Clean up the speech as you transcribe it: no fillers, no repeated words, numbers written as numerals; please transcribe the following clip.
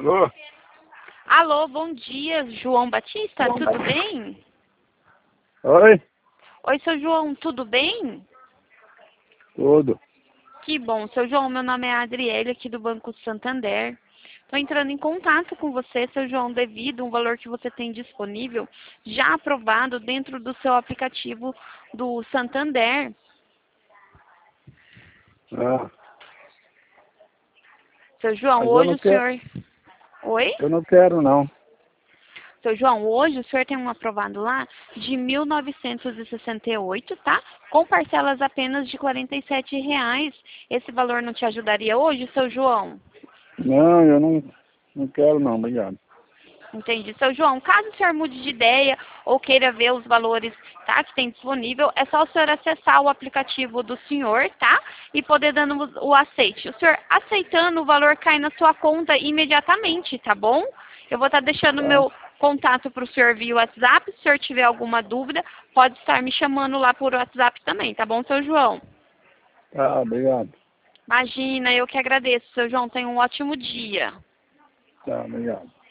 Alô? Alô, bom dia, João Batista, tudo bem? Oi? Oi, seu João, tudo bem? Tudo. Que bom, seu João, meu nome é Adriele, aqui do Banco Santander. Estou entrando em contato com você, seu João, devido a um valor que você tem disponível, já aprovado dentro do seu aplicativo do Santander. Ah, Seu João, mas hoje o senhor... Oi? eu não quero não. Seu João, hoje o senhor tem um aprovado lá de 1.968, tá? Com parcelas apenas de R$ 47,00. Esse valor não te ajudaria hoje, seu João? Não, eu não quero não, obrigado. Entendi. Seu João, caso o senhor mude de ideia ou queira ver os valores, tá, que tem disponível, é só o senhor acessar o aplicativo do senhor, tá? E poder dando o aceite. O senhor aceitando, o valor cai na sua conta imediatamente, tá bom? Eu vou estar deixando Tá, meu contato para o senhor via WhatsApp. Se o senhor tiver alguma dúvida, pode estar me chamando lá por WhatsApp também, tá bom, seu João? tá, obrigado. Imagina, eu que agradeço, seu João. Tenha um ótimo dia. Tá, obrigado.